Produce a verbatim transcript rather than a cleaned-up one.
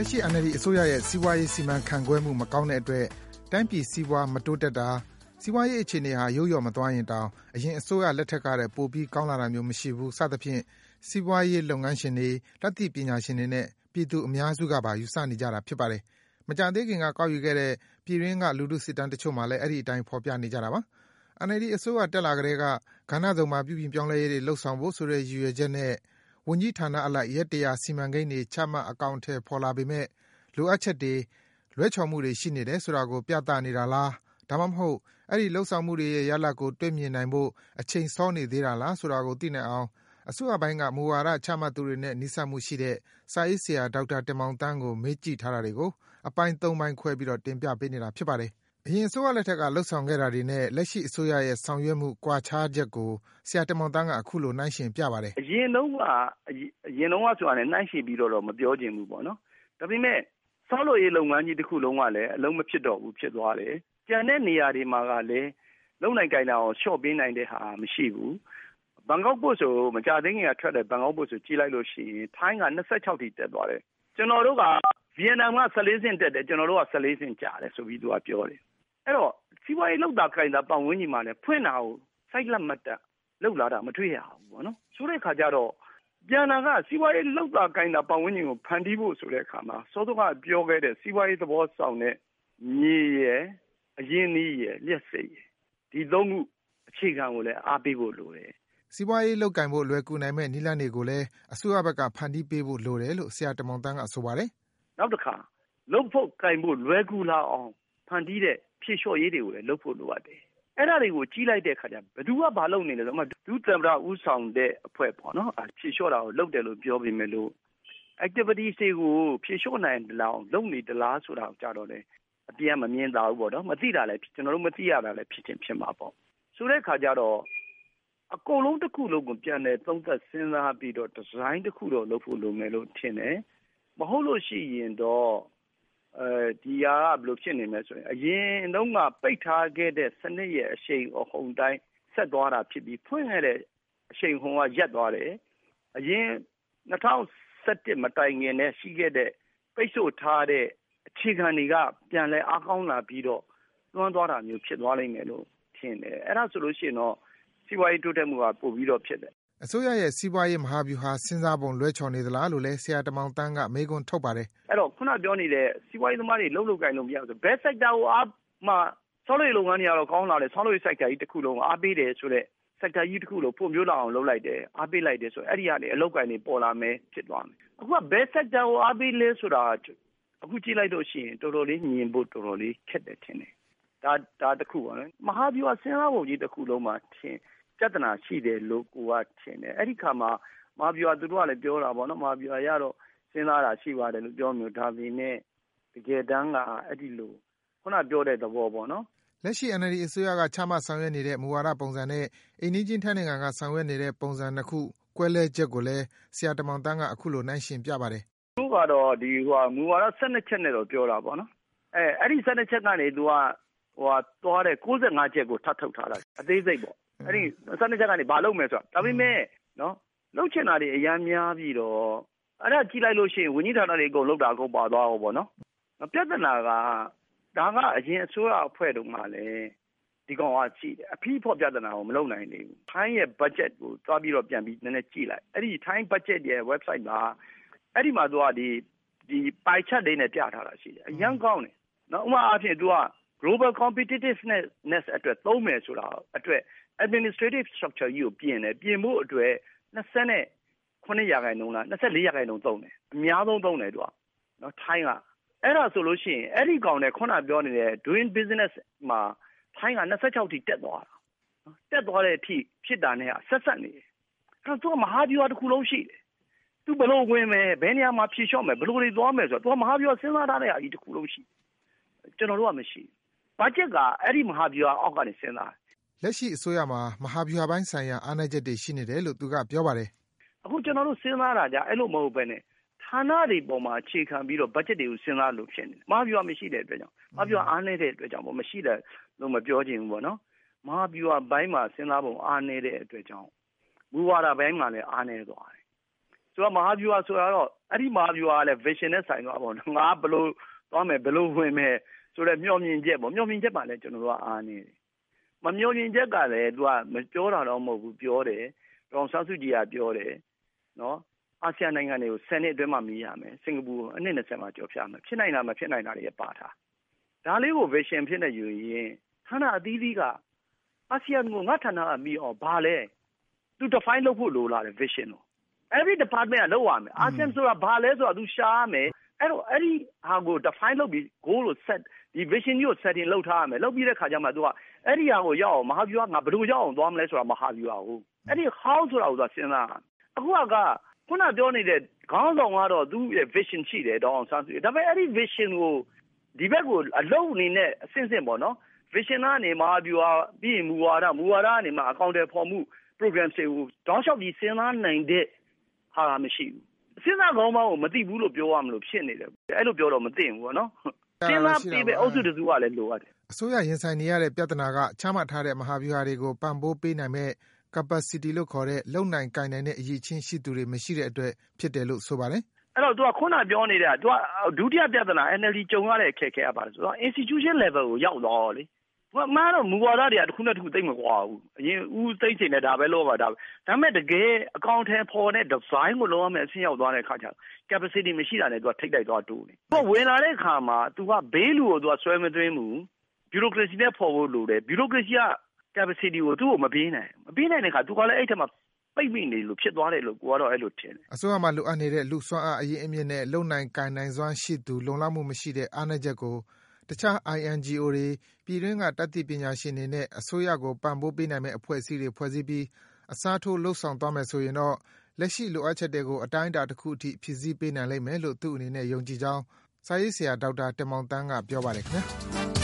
ရှိ အန် အယ်လ် ဒီ အစိုးရရဲ့စီးပွားရေးစီမံခန့်ခွဲမှုမကောင်းတဲ့အတွက်တိုင်းပြည်စီးပွားမတိုးတက်တာ၊စီးပွားရေးအခြေအနေဟာယုတ်လျော့မသွားရင်တောင်အရင်အစိုးရလက်ထက်ကထက်ပိုပြီးကောင်းလာတာမျိုးမရှိဘူးစသဖြင့်စီးပွားရေးလုပ်ငန်းရှင်တွေ၊တတ်သိပညာရှင်တွေနဲ့ပြည်သူအများစုကပါယူဆနေကြတာဖြစ်ပါတယ်။မကြာသေးခင်ကကောက်ယူခဲ့တဲ့ပြည်တွင်းကလူထုစစ်တမ်းတချို့မှာလည်းအဲဒီအတိုင်းဖော်ပြနေကြတာပါ။ အန် အယ်လ် ဒီ အစိုးရတက်လာကတည်းကကဏ္ဍစုံမှာပြုပြင်ပြောင်းလဲရေးတွေလုပ်ဆောင်ဖို့ဆိုတဲ့ရည်ရွယ်ချက်နဲ့ဝန်ကြီးဌာနအလိုက်ရက်တရာစီမံကိန်းတွေချမှတ်အကောင်အထည်ဖော်လာပေမဲ့လိုအပ်ချက်တွေ၊လွဲချော်မှုတွေရှိနေတယ်ဆိုတာကိုပြသနေတာလား၊ဒါမှမဟုတ်အဲဒီလုပ်ဆောင်မှုတွေရဲ့ရလဒ်ကိုတွေ့မြင်နိုင်ဖို့အချိန်စောနေသေးတာလားဆိုတာကိုသိနိုင်အောင်အစိုးရပိုင်းကမူဝါဒချမှတ်သူတွေနဲ့နီးစပ်မှုရှိတဲ့စာရေးဆရာဒေါက်တာတင်မောင်သန်းကိုမေးကြည့်ထားတာတွေကိုအပိုင်းသုံးပိုင်းခွဲပြီးတင်ပြပေးနေတာဖြစ်ပါတယ်။အရင်အစိုးရလက်ထက်ကလုပ်ဆောင်ခဲ့တာတွေနဲ့လက်ရှိအစိုးရရဲ့ဆောင်ရွက်မှုကွာခြားချက်ကိုဆရာတင်မောင်သန်းကအခုလိုနှိုင်းယှဉ်ပြပါတယ်။အရင်တုန်းကအရင်တုန်းကဆိုတာနဲ့နှိုင်းယှဉ်ပြီးတော့မပြောချင်ဘူးပေါ့နော်။ဒါပေမဲ့ဆောက်လုပ်ရေးလုပ်ငန်းကြီးတစ်ခုလုံးကလည်းအလုံးမဖြစ်တော့ဘူးဖြစ်သွားတယ်။ကျန်တဲ့နေရာတွေမှာကလည်းလုံနိုင်ကြိုင်တာအောင်ရှော့ပေးနိုင်တဲ့ဟာမရှိဘူး။ဘန်ကောက်ပို့ဆိုမကြသေးခင်ကထွက်တဲ့ဘန်ကောက်ပို့ဆိုကြည့်လိုက်လို့ရှိရင်ထိုင်းက၂၆ထိတက်သွားတယ်။ကျွန်တော်တို့ကဗီယက်နမ်က၁၄ဆင့်တက်တယ်ကျွန်တော်တို့က၁၄ဆင့်ကျတယ်ဆိုပြီးသူကပြောတယ်။အဲ့တော့စီးပွားရေးလောက်တာကြိုင်တာပတ်ဝန်းကျင်မှာလည်းဖွင့်တာကိုစိုက်လက်မတ်တက်လောက်လာတာမတွေ့ရဘူးပေါ့နော်။ဆိုတဲ့အခါကျတော့ပြန်လာကစီးပွားရေးလောက်တာကြိုင်တာပတ်ဝန်းကျင်ကိုဖန်တီးဖို့ဆိုတဲ့အခါမှာစောစောကပြောခဲ့တဲ့စီးပွားရေးသဘောဆောင်တဲ့မြေရယ်အရင်းနှီးရယ်လျှက်စိတ်ရယ်ဒီသုံးခုအခြေခံကိုလည်းအားပေးဖို့လိုတယ်။စီးပွားရေးလုပ်ကင်ဖို့လွယ်ကူနိုင်မဲ့နည်းလမ်းတွေကိုလည်းအစိုးရဘက်ကဖန်တီးပေးဖို့လိုတယ်လို့ဆရာတင်မောင်သန်းကဆိုပါတယ်။နောက်တစ်ခါလုပ်ဖို့ကင်ဖို့လွယ်ကူလာအောင်ဖန်တီးတဲ့ဖြည့်လျှော့ရေးတွေကိုလည်းလုပ်ဖို့လိုအပ်တယ်။အဲ့ဒါတွေကိုကြီးလိုက်တဲ့အခါကျဘယ်သူကဘာလုပ်နေလဲဆိုတော့ဒုသမ္မတဦးဆောင်တဲ့အဖွဲ့ပေါ့နော်။ဖြည့်လျှော့တာကိုလုပ်တယ်လို့ပြောပေမဲ့လို့ activities တွေကိုဖြည့်လျှော့နိုင်တယ်လားလုပ်နေတယ်လားဆိုတာကိုကြတော့လေအပြည့်မမြင်သာဘူးပေါ့နော်။မသိတာလည်းကျွန်တော်တို့မသိရတာလည်းဖြစ်ချင်းဖြစ်မှာပေါ့။ဆိုတဲ့အခါကျတော့အကုန်လုံးတစ်ခုလုံးကိုပြန်တယ်သုံးသပ်စဉ်းစားပြီးတော့ဒီဇိုင်းတစ်ခုတော့လုပ်ဖို့လိုမယ်လို့ထင်တယ်။မဟုတ်လို့ရှိရင်တော့အဲဒီဟာကဘယ်လိုဖြစ်နေမလဲဆိုရင်အရင်တုန်းကပိတ်ထားခဲ့တဲ့စနစ်ရဲ့အရှိန်အဟုန်တိုင်းဆက်သွားတာဖြစ်ပြီးဖွင့်ခဲ့တဲ့အရှိန်ဟုန်ကရပ်သွားတယ်။အရင်၂၀၁၁မတိုင်ခင်နဲ့ရှိခဲ့တဲ့ပိတ်ဆို့ထားတဲ့အခြေခံတွေကပြန်လဲအားကောင်းလာပြီးတော့လွှမ်းသွားတာမျိုးဖြစ်သွားလိမ့်မယ်လို့ထင်တယ်။အဲ့ဒါဆိုလို့ရှိရင်တော့စီးပွားရေးတိုးတက်မှုကပိုပြီးတော့ဖြစ်တယ်။အစိုးရရဲ့စီးပွားရေးမဟာဗျူဟာစဉ်းစားပုံလွဲချော်နေသလားလို့လဲဆရာတင်မောင်သန်းကမေးခွန်းထုတ်ပါတယ်။အဲ့တော့ခုနပြောနေတဲ့စီးပွားရေးသမားတွေလှုပ်လှုပ်ကိုင်လို့မရဘူးဆိုဘယ် sector ကိုအားမှဆောက်လုပ်ရေးလုပ်ငန်းတွေကတော့ကောင်းလာတယ်ဆောက်လုပ်ရေး sector ကြီးတစ်ခုလုံးအားပေးတယ်ဆိုတဲ့ sector ကြီးတစ်ခုလုံးပုံမျိုးလာအောင်လုပ်လိုက်တယ်အားပေးလိုက်တယ်ဆိုအဲ့ဒီကနေအလုပ်ကိုင်တွေပေါ်လာမယ်ဖြစ်သွားမယ်။အခုကဘယ် sector ကိုအားပေးလဲဆိုတာအခုကြည့်လိုက်လို့ရှိရင်တော်တော်လေးမြင်ဖို့တော်တော်လေးခက်တယ်ထင်တယ်။ဒါဒါတစ်ခုပါနော်။မဟာဗျူဟာစဉ်းစားပုံကြီးတစ်ခုလုံးမှာထင်ပြဿနာရှိတယ်လို့ကိုကထင်တယ်။အဲ့ဒီခါမှာမဟာဗျူဟာသူတို့ကလည်းပြောတာပေါ့နော်။မဟာဗျူဟာရတော့စဉ်းစားတာရှိပါတယ်လို့ပြောမျိုးဒါပေမဲ့တကယ်တမ်းကအဲ့ဒီလိုခုနပြောတဲ့သဘောပေါ့နော်။လက်ရှိ အန် အယ်လ် ဒီ အစိုးရကချမှတ်ဆောင်ရွက်နေတဲ့မူဝါဒပုံစံနဲ့အိမ်နီးချင်းထိုင်းနိုင်ငံကဆောင်ရွက်နေတဲ့ပုံစံနှစ်ခုကွဲလွဲချက်ကိုလည်းဆရာတင်မောင်သန်းကအခုလိုနှိုင်းယှဉ်ပြပါတယ်။သူကတော့ဒီဟိုမူဝါဒ၁၂ချက်နဲ့တော့ပြောတာပေါ့နော်။အဲအဲ့ဒီ၁၂ချက်ကနေသူကဟိုသွားတဲ့၉၅ချက်ကိုထပ်ထုတ်ထားတာအသေးစိတ်ပေါ့။အဲ့ဒီ၁၂ချက်ကနေဘာလုပ်မယ်ဆိုတာဒါပေမဲ့နော်လှုပ်ချင်တာတွေအများများပြီးတော့အဲ့ဒါကြည့်လိုက်လို့ရှိရင်ဝန်ကြီးဌာနတွေအကုန်လောက်တာအကုန်ပါသွားအောင်ပေါ့နော်။ပြဿနာကဒါကအရင်အစိုးရအဖွဲ့တုန်းကလည်းဒီကောင်ကကြည့်တယ်အဖီးဖော်ပြဿနာကိုမလုပ်နိုင်သေးဘူး။ထိုင်းရဲ့ budget ကိုသွားပြီးတော့ပြန်ပြီးနည်းနည်းကြည့်လိုက်။အဲ့ဒီထိုင်း budget ရဲ့ website မှာအဲ့ဒီမှာသူကဒီဒီပိုင်ချက်လေးနဲ့ပြထားတာရှိတယ်။အရင်ကောင်းတယ်။နော်ဥပမာအားဖြင့်သူက global competitiveness အတွက်သုံးမယ်ဆိုတာအတွက် administrative structure ကြီးကိုပြင်တယ်ပြင်ဖို့အတွက်၂၉ရာခိုင်နှုန်းလား၂၄ရာခိုင်နှုန်းသုံးတယ်အများဆုံးသုံးတယ်သူကနော်ထိုင်းကအဲ့ဒါဆိုလို့ရှိရင်အဲ့ဒီကောင်နဲ့ခုနပြောနေတဲ့ doing business မှာထိုင်းက၂၆ထိတက်သွားတာနော်တက်သွားတဲ့အထိဖြစ်တာနဲ့ဆက်ဆက်နေတယ်အဲ့တော့သူကမဟာဗျူဟာတစ်ခုလုံးရှိတယ်သူဘလို့ဝင်မယ်ဘယ်နေရာမှာဖြည့်လျှော့မယ်ဘလို့တွေသွားမယ်ဆိုတော့သူကမဟာဗျူဟာစဉ်းစားထားတဲ့အကြီးတစ်ခုလုံးရှိကျွန်တော်တို့ကမရှိဘတ်ဂျက်ကအဲ့ဒီမဟာဗျူဟာအောက်ကနေစဉ်းစားလက်ရှိအစိုးရမှာမဟာဗျူဟာပိုင်းဆိုင်ရာအားနည်းချက်တွေရှိနေတယ်လို့သူကပြောပါတယ်အခုကျွန်တော်တို့စဉ်းစားတာကြအဲ့လိုမဟုတ်ပဲနဲ့ဌာနတွေပေါ်မှာအခြေခံပြီးတော့ဘတ်ဂျက်တွေကိုစဉ်းစားလို့ဖြစ်နေတယ်မဟာဗျူဟာမရှိတဲ့အတွက်ကြောင့်မဟာဗျူဟာအားနည်းတဲ့အတွက်ကြောင့်ပေါ့မရှိတယ်လို့မပြောချင်ဘူးပေါ့နော်မဟာဗျူဟာဘိုင်းမှာစဉ်းစားပုံအားနည်းတဲ့အတွက်ကြောင့်မူဝါဒဘိုင်းမှာလည်းအားနည်းသွားတယ်ဆိုတော့မဟာဗျူဟာဆိုတော့အဲ့ဒီမဟာဗျူဟာကလည်း vision နဲ့ဆိုင်သွားပါတော့ငါဘလို့သွားမယ်ဘလို့ဝင်မယ်ဆိုတော့မျှော်မြင်ချက်ပေါ့မျှော်မြင်ချက်ပါလဲကျွန်တော်တို့ကအားနေတယ်မမျှော်မြင်ချက်ကလည်းသူကမပြောတာတော့မဟုတ်ဘူးပြောတယ်ဒေါအောင်ဆန်းစုကြည်ကပြောတယ်နော်အာဆီယံနိုင်ငံတွေကိုဆယ်နှစ်အတွင်းမှာမြည်ရမယ်စင်ကာပူအနည်း၂၀မှာကြော်ဖြတ်မယ်ဖြစ်နိုင်တာမဖြစ်နိုင်တာတွေပါထားဒါလေးကို vision ဖြစ်နေယူရင်ဌာနအသီးသီးကအာဆီယံကိုငါဌာနကမြည်အောင်ဘာလဲသူ define လုပ်ဖို့လိုလာတယ် vision ကို every department ကလုပ်ရမယ်အာဆီယံဆိုတာဘာလဲဆိုတာသူရှားမယ်အဲ့တော့အဲ့ဒီဟာကို define လုပ်ပြီး goal ကို set ဒီ vision ကို setting လုပ်ထားရမယ်လုပ်ပြီးတဲ့ခါကျမှသူကအဲ့ဒီဟာကိုရောက်အောင်မဟာဗျူဟာငါဘယ်လိုရောက်အောင်သွားမလဲဆိုတာမဟာဗျူဟာကိုအဲ့ဒီ how ဆိုတာကိုသူစဉ်းစားအခုကခုနပြောနေတဲ့ခေါင်းဆောင်ကတော့သူ့ရဲ့ vision ရှိတယ်ဒေါအောင်ဆန်းစုကြည်ဒါပေမဲ့အဲ့ဒီ vision ကိုဒီဘက်ကိုအလုံးအနေနဲ့အစဉ်စဉ်ပေါ့နော် vision ကနေမဟာဗျူဟာပြီးရင်မူဝါဒမူဝါဒကနေမှအကောင့်တွေဖော်မှု program တွေကိုတောင်းလျှောက်ပြီးစဉ်းစားနိုင်တဲ့ဟာမရှိဘူးစဉ်းစားကောင်းမှကိုမသိဘူးလို့ပြောရမလို့ဖြစ်နေတယ်အဲ့လိုပြောတော့မသိဘူးပေါ့နော်စဉ်းစားပြီးပဲအုပ်စုတစုကလည်းလိုရတယ်အစိုးရရင်ဆိုင်နေရတဲ့ပြဿနာကချမှတ်ထားတဲ့မဟာဗျူဟာတွေကိုပံ့ပိုးပေးနိုင်မဲ့ capacity လို့ခေါ်တဲ့လုံနိုင်ကိုင်နိုင်တဲ့အရေးချင်းရှိသူတွေမရှိတဲ့အတွက်ဖြစ်တယ်လို့ဆိုပါတယ်အဲ့တော့သူကခုနပြောနေတာသူကဒုတိယပြဿနာ N L D ကြုံရတဲ့အခက်အခဲကပါဆိုတော့ institution level ကိုရောက်တော့လေသူကမှန်းတော့မူဝါဒတွေကတစ်ခုနဲ့တစ်ခုသိမ့်မကွာဘူးအရင်ဦးသိမ့်ချိန်နဲ့ဒါပဲလို့ပါဒါပဲဒါပေမဲ့တကယ်အကောင့်ထဲပေါ်တဲ့ design ကိုလုံးဝမဲ့အဆင့်ရောက်သွားတဲ့အခါကျ capacity မရှိတာနဲ့သူကထိတ်တိုက်သွားတူးနေသူကဝင်လာတဲ့အခါမှာသူကဘေးလူကိုသူကဆွဲမသွင်းဘူး bureaucracy နဲ့ပေါ်ဖို့လိုတယ် bureaucracy က capacity ကိုသူ့ကိုမပေးနိုင်မပေးနိုင်တဲ့အခါသူကလည်းအဲ့ထက်မှပိတ်မိနေလို့ဖြစ်သွားတယ်လို့ကိုကတော့အဲ့လိုထင်တယ်အစိုးရမှာလိုအပ်နေတဲ့လူစွမ်းအားအရင်အမြင့်နဲ့လုံနိုင်ကိုင်နိုင်စွမ်းရှိသူလုံလောက်မှုမရှိတဲ့အားနည်းချက်ကိုတခြား I N G O တွေပြည်တွင်းကတတ်သိပညာရှင်တွေနဲ့အစိုးရကိုပံ့ပိုးပေးနိုင်မဲ့အဖွဲ့အစည်းတွေဖွဲ့စည်းပြီးအစားထိုးလှုပ်ဆောင်သွားမယ်ဆိုရင်တော့လက်ရှိလိုအပ်ချက်တွေကိုအတိုင်းအတာတစ်ခုအထိဖြည့်ဆည်းပေးနိုင်လိမ့်မယ်လို့သူ့အနေနဲ့ယုံကြည်ကြောင်းစာရေးဆရာဒေါက်တာတင်မောင်သန်းကပြောပါတယ်ခင်ဗျာ